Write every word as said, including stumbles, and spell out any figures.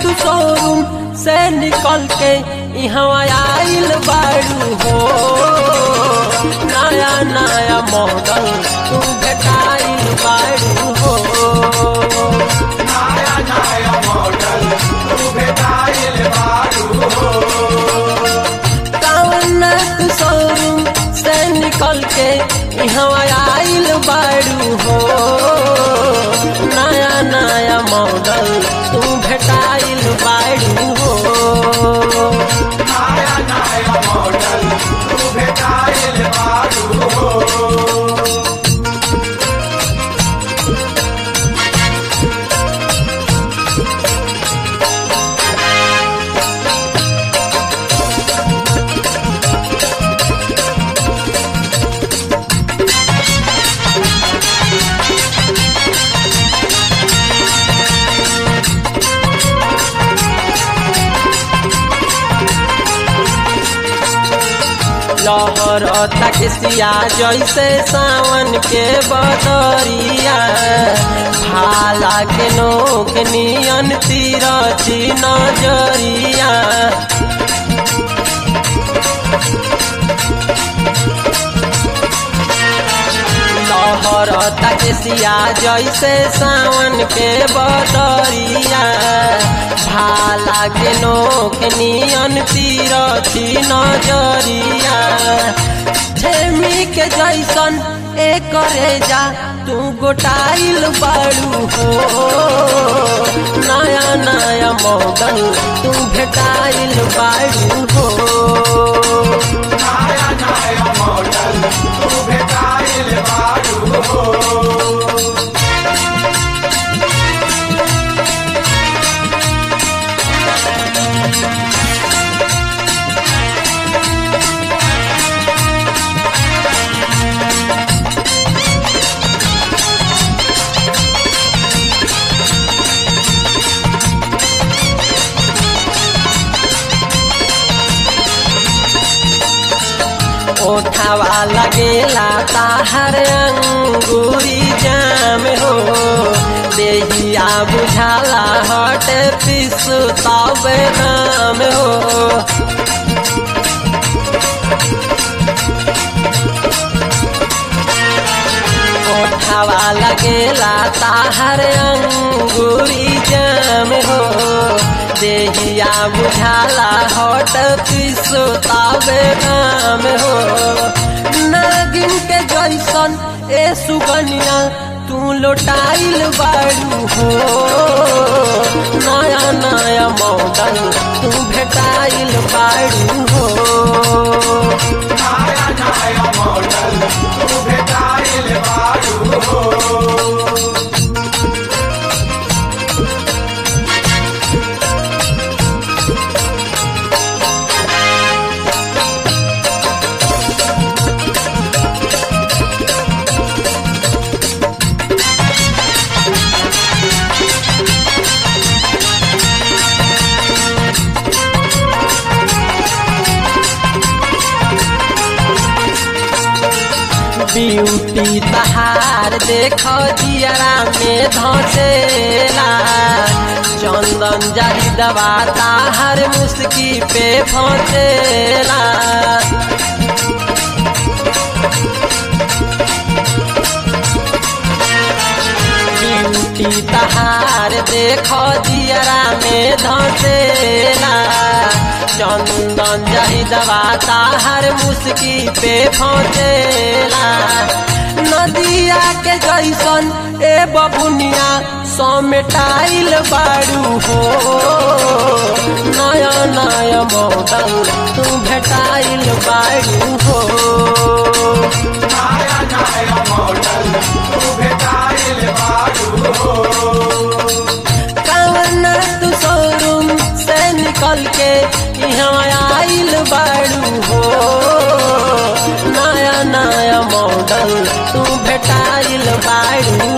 तू शोरूम से निकल के यहाँ आइल बाड़ू हो। नया नया मॉडल तू भेटाइल बाड़ू हो। नया नया मॉडल तू भेटाइल बाड़ू हो। कौन तू शोरूम से निकल के यहाँ आइल बाड़ू हो। नया नया मॉडल तू भेटाइल बाड़ू हो। नया नया मॉडल तू भेटाइल बाड़ू हो। लहर तकसिया जैसे सावन के बदरिया। भाला के नोक नियन तीरछी नजरिया। लहर तकसिया जैसे सावन के बदरिया। भाला के नोक नियन तीरछी नजरिया। छेमी के जैसन एक रेजा तू गोटाइल बाड़ू हो। नया नया मॉडल तू भेटाइल बाड़ू हो। नया नया मॉडल तू भेटाइल बाड़ू हो। ओठावा लगेला ताहर अंगूरी जाम हो। देहिया बुझाला हट पिस तब नाम हो। ओठावा लगेला ताहर अंगूरी जाम हो। देहिया बुझाला हट पिसो ताबे नाम हो। नागिन के जैसन ए सुगनिया तू लोटाइल बाड़ू हो। नया नया मॉडल तू भेटाइल बाड़ू हो। नया नया मॉडल तू भेटाइल बाड़ू हो। ब्यूटी तहार देखो जियरा में धसेला। चंदन जारी दवा ताहर मुस्की पे फसेला। ब्यूटी तहार देखो जियरा में धसेला। चंदन जारी दवा ताहर मुस्की पे फसेला। नदिया के जैसन ए बबुनिया समेटाइल बाड़ू हो। नया नया मॉडल तू भेटाइल बाड़ू हो। नया नया मॉडल तू भेटाइल बाड़ू हो। कौन तू शोरूम से निकल के यहाँ आइल बाड़ू हो। नया नया मॉडल तू भेटाइल बाड़ू